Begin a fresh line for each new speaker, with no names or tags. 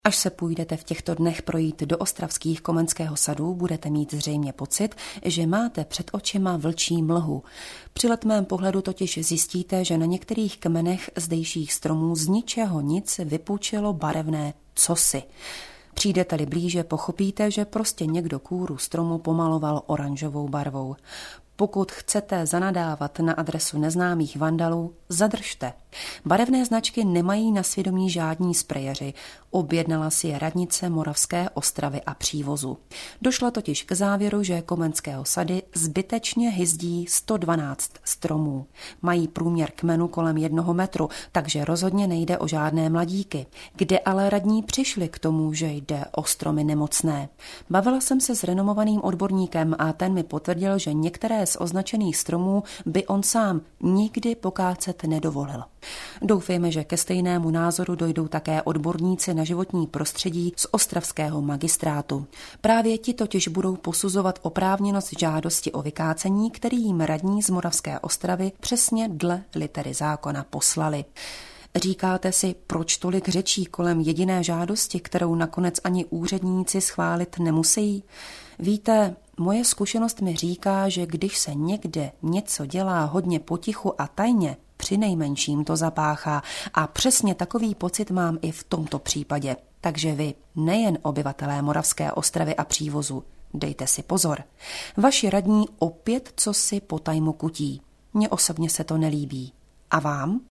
Až se půjdete v těchto dnech projít do ostravských Komenského sadu, budete mít zřejmě pocit, že máte před očima vlčí mlhu. Při letmém pohledu totiž zjistíte, že na některých kmenech zdejších stromů z ničeho nic vypučilo barevné cosi. Přijdete-li blíže, pochopíte, že prostě někdo kůru stromu pomaloval oranžovou barvou. Pokud chcete zanadávat na adresu neznámých vandalů, zadržte. Barevné značky nemají na svědomí žádní sprejeři. Objednala si je radnice Moravské Ostravy a Přívozu. Došla totiž k závěru, že Komenského sady zbytečně hyzdí 112 stromů. Mají průměr kmenu kolem 1 metru, takže rozhodně nejde o žádné mladíky. Kde ale radní přišli k tomu, že jde o stromy nemocné? Bavila jsem se s renomovaným odborníkem a ten mi potvrdil, že některé z označených stromů by on sám nikdy pokácet nedovolil. Doufejme, že ke stejnému názoru dojdou také odborníci na životní prostředí z ostravského magistrátu. Právě ti totiž budou posuzovat oprávněnost žádosti o vykácení, který jim radní z Moravské Ostravy přesně dle litery zákona poslali. Říkáte si, proč tolik řečí kolem jediné žádosti, kterou nakonec ani úředníci schválit nemusí? Víte, moje zkušenost mi říká, že když se někde něco dělá hodně potichu a tajně, přinejmenším to zapáchá a přesně takový pocit mám i v tomto případě. Takže vy, nejen obyvatelé Moravské Ostravy a Přívozu, dejte si pozor. Vaši radní opět cosi potajmu kutí. Mně osobně se to nelíbí. A vám?